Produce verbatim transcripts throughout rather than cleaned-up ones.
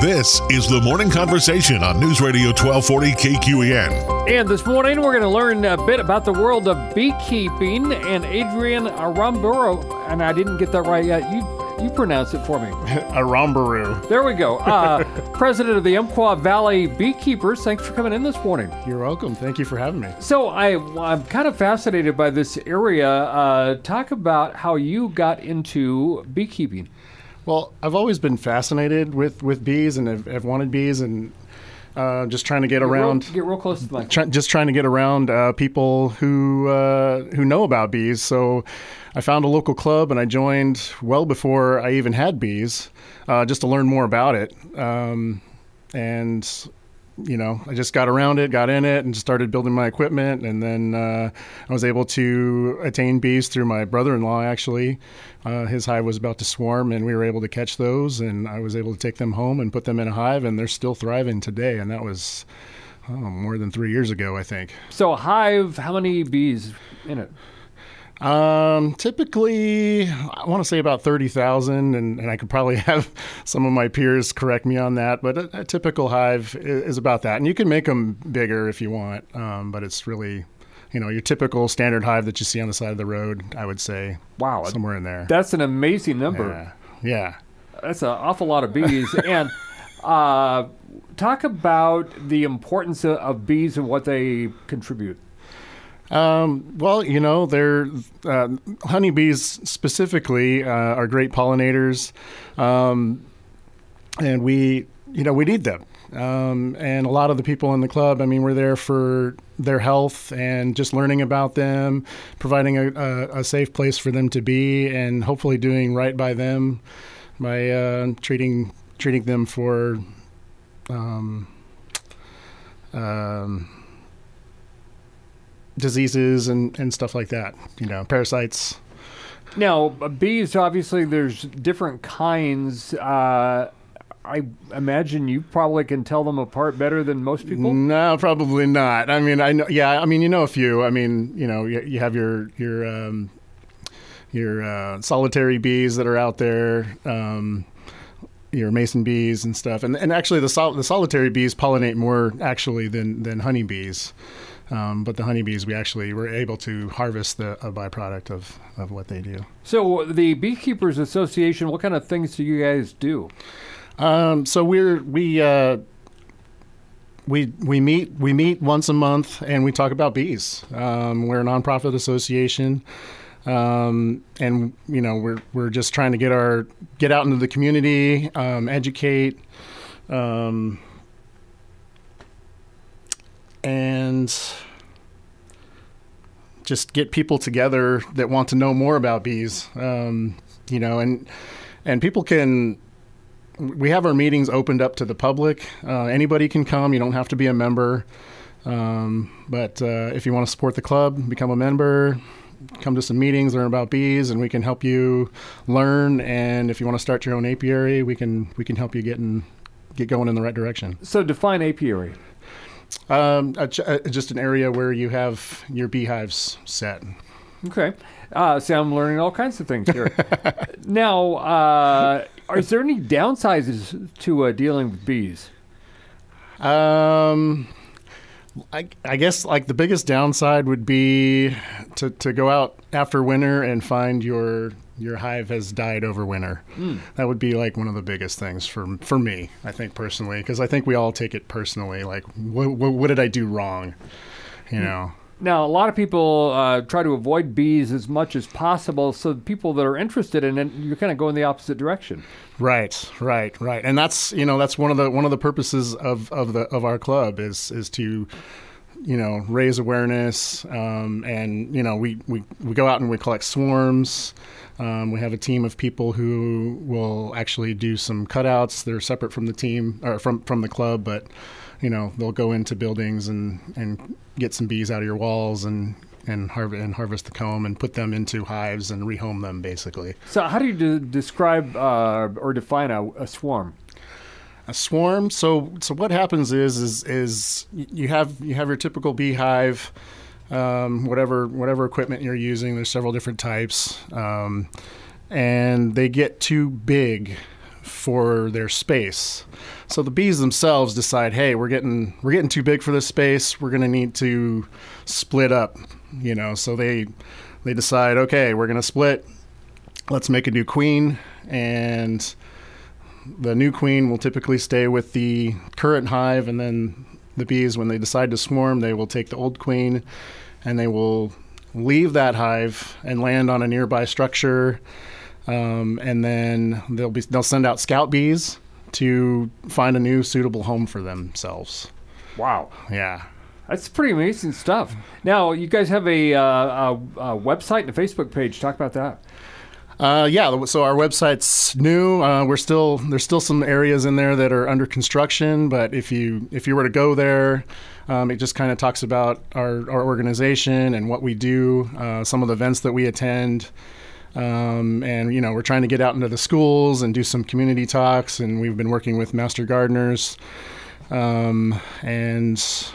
This is the Morning Conversation on News Radio twelve forty K Q E N. And this morning, we're going to learn a bit about the world of beekeeping. And Adrian Aramburu, and I didn't get that right yet. You you pronounce it for me. Aramburu. There we go. Uh, president of the Umpqua Valley Beekeepers. Thanks for coming in this morning. You're welcome. Thank you for having me. So I, I'm kind of fascinated by this area. Uh, talk about how you got into beekeeping. Well, I've always been fascinated with, with bees, and I've, I've wanted bees, and uh, just trying to get, Get around. real, get real close to the mic. Try, just trying to get around uh, people who uh, who know about bees. So I found a local club, and I joined well before I even had bees, uh, just to learn more about it. Um, and you know, I just got around it, got in it, and just started building my equipment. And then uh, I was able to attain bees through my brother-in-law, actually. Uh, his hive was about to swarm, and we were able to catch those, and I was able to take them home and put them in a hive, and they're still thriving today. And that was oh, more than three years ago, I think. So a hive, how many bees in it? Um, typically, I want to say about thirty thousand, and, and I could probably have some of my peers correct me on that, but a, a typical hive is, is about that. And you can make them bigger if you want, um, but it's really, you know, your typical standard hive that you see on the side of the road, I would say. Wow. Somewhere in there. That's an amazing number. Yeah. yeah. That's an awful lot of bees. And uh, talk about the importance of, of bees and what they contribute. Um, well, you know, they're uh, honeybees specifically uh, are great pollinators, um, and we, you know, we need them. Um, and a lot of the people in the club, I mean, we're there for their health and just learning about them, providing a, a, a safe place for them to be, and hopefully doing right by them by uh, treating treating them for. Um, um, diseases and, and stuff like that, you know, parasites. Now, bees, obviously, there's different kinds. Uh, I imagine you probably can tell them apart better than most people? No, probably not. I mean, I know, yeah, I mean, you know a few. I mean, you know, you, you have your, your, um, your uh, solitary bees that are out there, um, your mason bees and stuff. And and actually, the sol- the solitary bees pollinate more, actually, than, than honeybees. Um, but the honeybees, we actually were able to harvest the a byproduct of, of what they do. So the Beekeepers Association, what kind of things do you guys do? Um, so we're we uh, we we meet we meet once a month, and we talk about bees. Um, we're a nonprofit association, um, and you know we're we're just trying to get our get out into the community, um, educate. Um, and just get people together that want to know more about bees, um, you know, and and people can, we have our meetings opened up to the public. Uh, anybody can come. You don't have to be a member. Um, but uh, if you want to support the club, become a member, come to some meetings, learn about bees, and we can help you learn. And if you want to start your own apiary, we can we can help you get in, get going in the right direction. So define apiary. Um, a, a, just an area where you have your beehives set. Okay. Uh, so I'm learning all kinds of things here. Now, uh, is there any downsides to uh, dealing with bees? Um, I, I guess like the biggest downside would be to, to go out after winter and find your your hive has died over winter. Mm. That would be like one of the biggest things for for me, I think personally, because I think we all take it personally. Like, what, what, what did I do wrong? You know. Now, a lot of people uh, try to avoid bees as much as possible. So people that are interested in it, you kind of go in the opposite direction. Right, right, right. And that's you know that's one of the one of the purposes of, of the of our club is is to you know raise awareness, um, and you know we, we, we go out and we collect swarms. Um, we have a team of people who will actually do some cutouts. They're separate from the team or from, from the club, but you know they'll go into buildings and, and get some bees out of your walls and and, harv- and harvest the comb and put them into hives and rehome them basically. So how do you de- describe uh, or define a, a swarm? A swarm. So so what happens is is is you have you have your typical beehive. Um, whatever whatever equipment you're using, there's several different types, um, and they get too big for their space. So the bees themselves decide, hey, we're getting we're getting too big for this space. We're going to need to split up, you know. So they they decide, okay, we're going to split. Let's make a new queen, and the new queen will typically stay with the current hive, and then the bees, when they decide to swarm, they will take the old queen and they will leave that hive and land on a nearby structure. Um, and then they'll be they'll send out scout bees to find a new suitable home for themselves. Wow. Yeah. That's pretty amazing stuff. Now, you guys have a, uh, a, a website and a Facebook page. Talk about that. Uh, yeah, so our website's new. Uh, we're still there's still some areas in there that are under construction, but if you if you were to go there, um, it just kind of talks about our, our organization and what we do, uh, some of the events that we attend, um, and you know we're trying to get out into the schools and do some community talks, and we've been working with master gardeners, um, and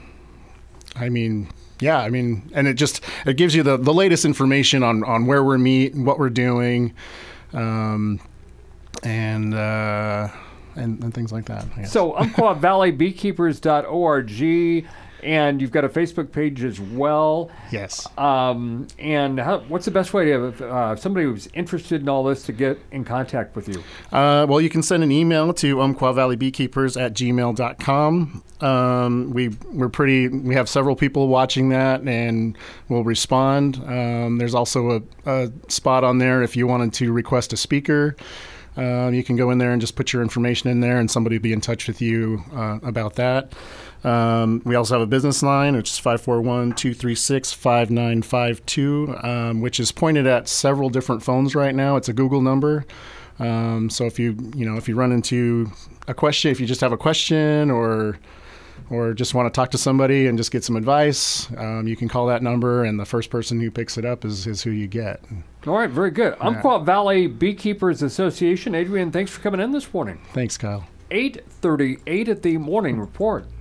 I mean. Yeah, I mean, and it just it gives you the, the latest information on, on where we're meet and what we're doing, um, and, uh, and and things like that. I guess. So Umpqua Valley Beekeepers dot org, and you've got a Facebook page as well. Yes. Um, and how, what's the best way to have uh, somebody who's interested in all this to get in contact with you? Uh, well, you can send an email to umpqua valley beekeepers at gmail dot com. Um, we we're pretty. We have several people watching that, and we'll respond. Um, there's also a, a spot on there if you wanted to request a speaker. Um, you can go in there and just put your information in there, and somebody will be in touch with you uh, about that. Um, we also have a business line, which is five four one, two three six, five nine five two, um, which is pointed at several different phones right now. It's a Google number. Um, so if you you know if you run into a question, if you just have a question or or just want to talk to somebody and just get some advice, um, you can call that number, and the first person who picks it up is, is who you get. All right, very good. Yeah. Umpqua Valley Beekeepers Association. Adrian, thanks for coming in this morning. Thanks, Kyle. eight thirty-eight at the Morning Report.